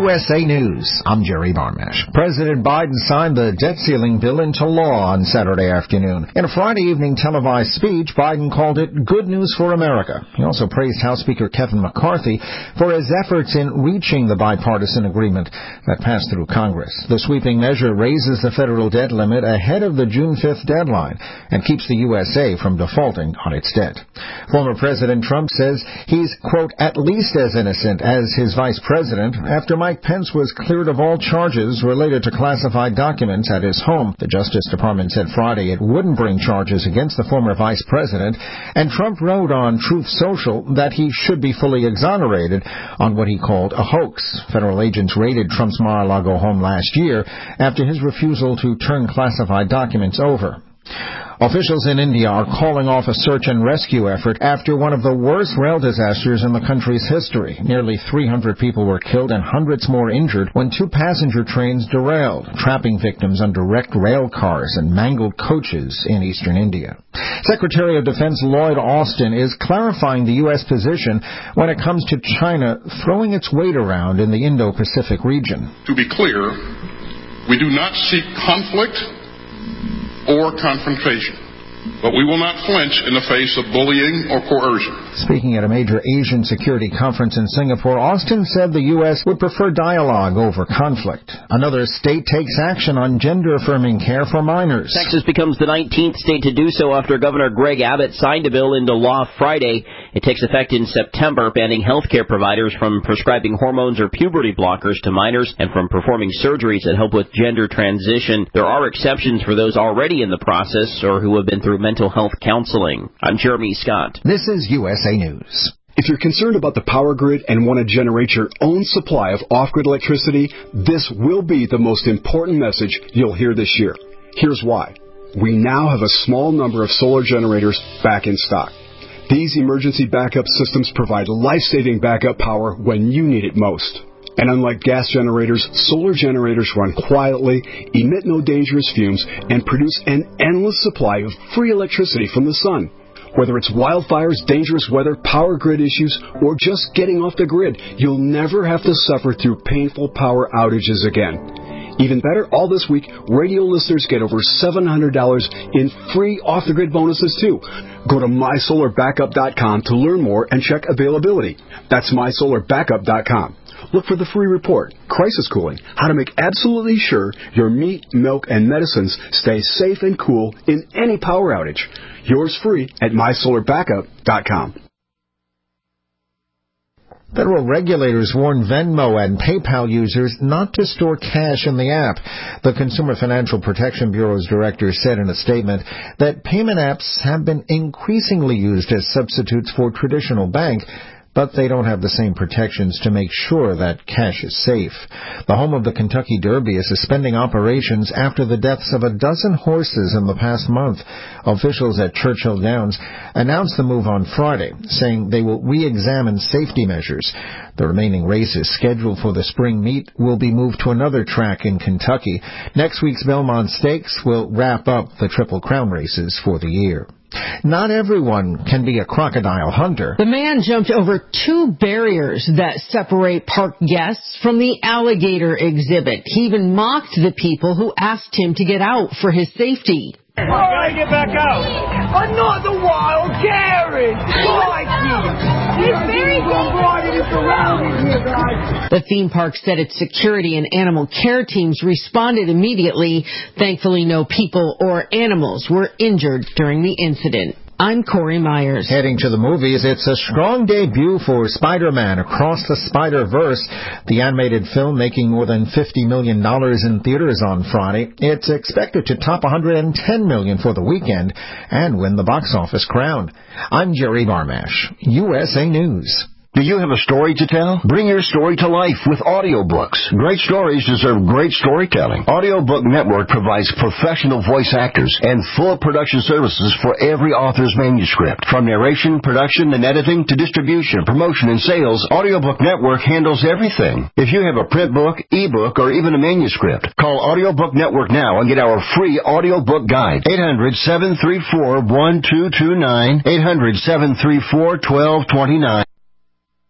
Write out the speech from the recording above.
USA News, I'm Jerry Barmash. President Biden signed the debt ceiling bill into law on Saturday afternoon. In a Friday evening televised speech, Biden called it good news for America. He also praised House Speaker Kevin McCarthy for his efforts in reaching the bipartisan agreement that passed through Congress. The sweeping measure raises the federal debt limit ahead of the June 5th deadline and keeps the USA from defaulting on its debt. Former President Trump says he's, quote, at least as innocent as his vice president after Mike Pence was cleared of all charges related to classified documents at his home. The Justice Department said Friday it wouldn't bring charges against the former vice president, and Trump wrote on Truth Social that he should be fully exonerated on what he called a hoax. Federal agents raided Trump's Mar-a-Lago home last year after his refusal to turn classified documents over. Officials in India are calling off a search and rescue effort after one of the worst rail disasters in the country's history. Nearly 300 people were killed and hundreds more injured when two passenger trains derailed, trapping victims under wrecked rail cars and mangled coaches in eastern India. Secretary of Defense Lloyd Austin is clarifying the U.S. position when it comes to China throwing its weight around in the Indo-Pacific region. To be clear, we do not seek conflict or confrontation, but we will not flinch in the face of bullying or coercion. Speaking at a major Asian security conference in Singapore, Austin said the U.S. would prefer dialogue over conflict. Another state takes action on gender-affirming care for minors. Texas becomes the 19th state to do so after Governor Greg Abbott signed a bill into law Friday. It takes effect in September, banning healthcare providers from prescribing hormones or puberty blockers to minors and from performing surgeries that help with gender transition. There are exceptions for those already in the process or who have been through mental health counseling. I'm Jeremy Scott. This is USA News. If you're concerned about the power grid and want to generate your own supply of off-grid electricity, this will be the most important message you'll hear this year. Here's why. We now have a small number of solar generators back in stock. These emergency backup systems provide life-saving backup power when you need it most. And unlike gas generators, solar generators run quietly, emit no dangerous fumes, and produce an endless supply of free electricity from the sun. Whether it's wildfires, dangerous weather, power grid issues, or just getting off the grid, you'll never have to suffer through painful power outages again. Even better, all this week, radio listeners get over $700 in free off-the-grid bonuses, too. Go to mysolarbackup.com to learn more and check availability. That's mysolarbackup.com. Look for the free report, Crisis Cooling, how to make absolutely sure your meat, milk, and medicines stay safe and cool in any power outage. Yours free at mysolarbackup.com. Federal regulators warn Venmo and PayPal users not to store cash in the app. The Consumer Financial Protection Bureau's director said in a statement that payment apps have been increasingly used as substitutes for traditional bank, but they don't have the same protections to make sure that cash is safe. The home of the Kentucky Derby is suspending operations after the deaths of a dozen horses in the past month. Officials at Churchill Downs announced the move on Friday, saying they will re-examine safety measures. The remaining races scheduled for the spring meet will be moved to another track in Kentucky. Next week's Belmont Stakes will wrap up the Triple Crown races for the year. Not everyone can be a crocodile hunter. The man jumped over 2 barriers that separate park guests from the alligator exhibit. He even mocked the people who asked him to get out for his safety. All right, get back out. I'm not the wild Karen. It's very The theme park said its security and animal care teams responded immediately. Thankfully, no people or animals were injured during the incident. I'm Corey Myers. Heading to the movies, it's a strong debut for Spider-Man Across the Spider-Verse, the animated film making more than $50 million in theaters on Friday. It's expected to top $110 million for the weekend and win the box office crown. I'm Jerry Barmash, USA News. Do you have a story to tell? Bring your story to life with audiobooks. Great stories deserve great storytelling. Audiobook Network provides professional voice actors and full production services for every author's manuscript. From narration, production, and editing to distribution, promotion, and sales, Audiobook Network handles everything. If you have a print book, ebook, or even a manuscript, call Audiobook Network now and get our free audiobook guide. 800-734-1229. 800-734-1229.